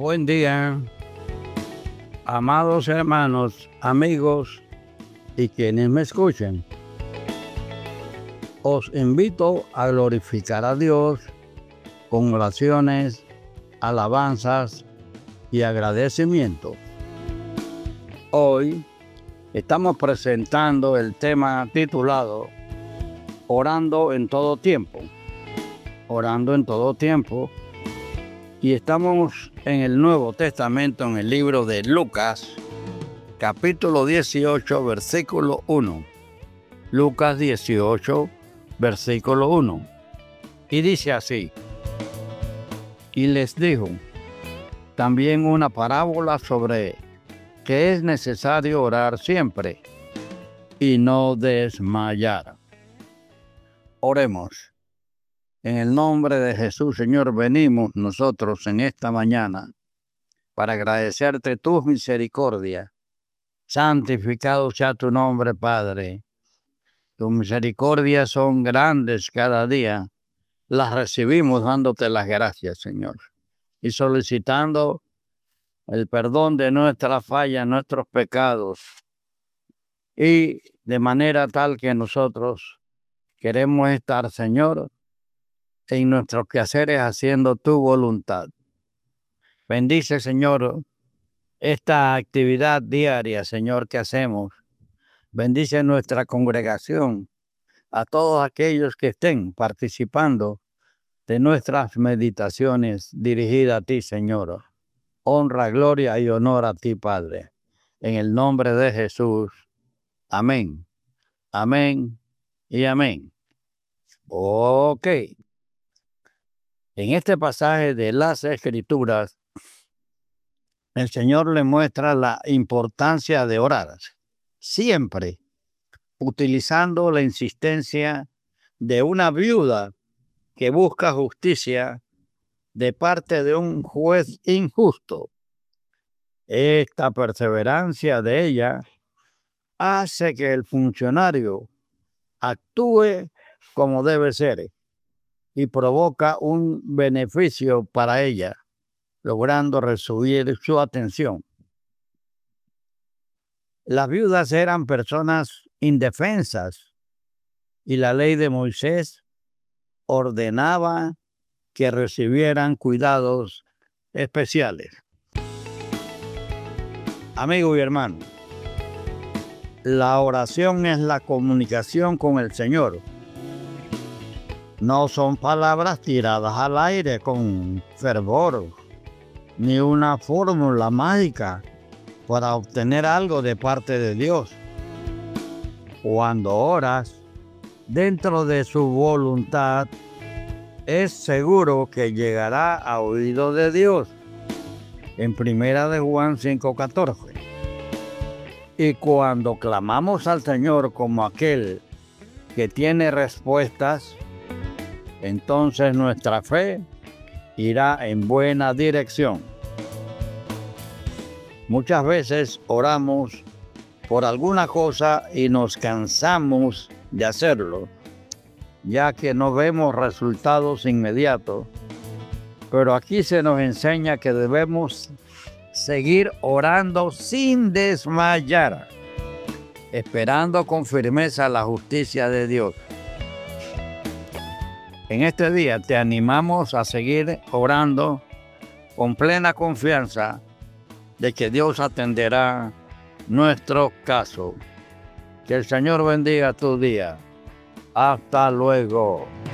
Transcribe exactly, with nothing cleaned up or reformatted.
Buen día, amados hermanos, amigos y quienes me escuchen. Os invito a glorificar a Dios con oraciones, alabanzas y agradecimientos. Hoy estamos presentando el tema titulado Orando en todo tiempo. Orando en todo tiempo. Y estamos en el Nuevo Testamento, en el libro de Lucas, capítulo dieciocho, versículo uno. Lucas dieciocho, versículo uno. Y dice así: y les dijo también una parábola sobre que es necesario orar siempre y no desmayar. Oremos. En el nombre de Jesús, Señor, venimos nosotros en esta mañana para agradecerte tus misericordias. Santificado sea tu nombre, Padre. Tus misericordias son grandes cada día. Las recibimos dándote las gracias, Señor, y solicitando el perdón de nuestras fallas, nuestros pecados, y de manera tal que nosotros queremos estar, Señor, en nuestros quehaceres haciendo tu voluntad. Bendice, Señor, esta actividad diaria, Señor, que hacemos. Bendice nuestra congregación, a todos aquellos que estén participando de nuestras meditaciones dirigidas a ti, Señor. Honra, gloria y honor a ti, Padre. En el nombre de Jesús. Amén. Amén y amén. Ok. En este pasaje de las Escrituras, el Señor le muestra la importancia de orar, siempre utilizando la insistencia de una viuda que busca justicia de parte de un juez injusto. Esta perseverancia de ella hace que el funcionario actúe como debe ser y provoca un beneficio para ella, logrando recibir su atención. Las viudas eran personas indefensas y la ley de Moisés ordenaba que recibieran cuidados especiales. Amigo y hermano, la oración es la comunicación con el Señor. No son palabras tiradas al aire con fervor, ni una fórmula mágica para obtener algo de parte de Dios. Cuando oras dentro de su voluntad, es seguro que llegará a oído de Dios. En Primera de Juan cinco catorce. Y cuando clamamos al Señor como aquel que tiene respuestas, entonces nuestra fe irá en buena dirección. Muchas veces oramos por alguna cosa y nos cansamos de hacerlo, ya que no vemos resultados inmediatos. Pero aquí se nos enseña que debemos seguir orando sin desmayar, esperando con firmeza la justicia de Dios. En este día te animamos a seguir orando con plena confianza de que Dios atenderá nuestro caso. Que el Señor bendiga tu día. Hasta luego.